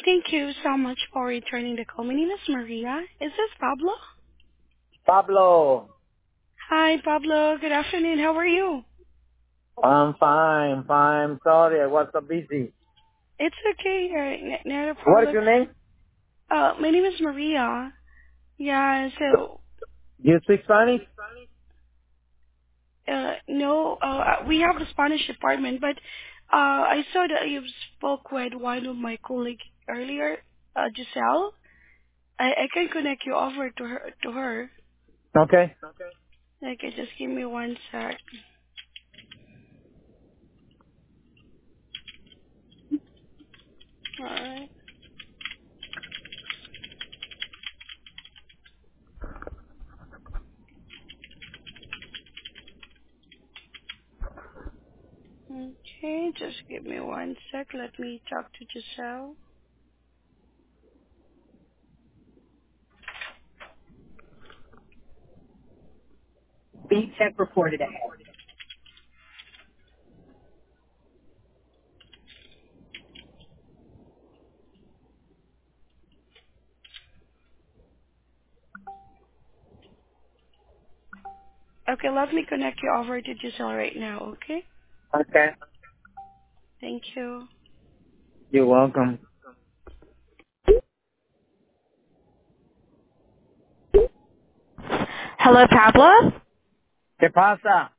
Thank you so much for returning the call. My name is Maria. Is this Pablo? Pablo, Hi, Pablo. Good afternoon. How are you? I'm fine, fine. Sorry, I was so busy. It's okay. Not a What is problem. your name? My name is Maria. Yeah, so, Do you speak Spanish? no, we have the Spanish department, but I saw that you spoke with one of my colleagues earlier, Giselle. I can connect you over to her. Okay. Okay, just give me one sec. Alright. Okay, just give me one sec. Let me talk to Giselle. B tech reported ahead. Okay, let me connect you over to Giselle right now, okay? Okay. Thank you. You're welcome. Hello, Pablo. ¿Qué pasa?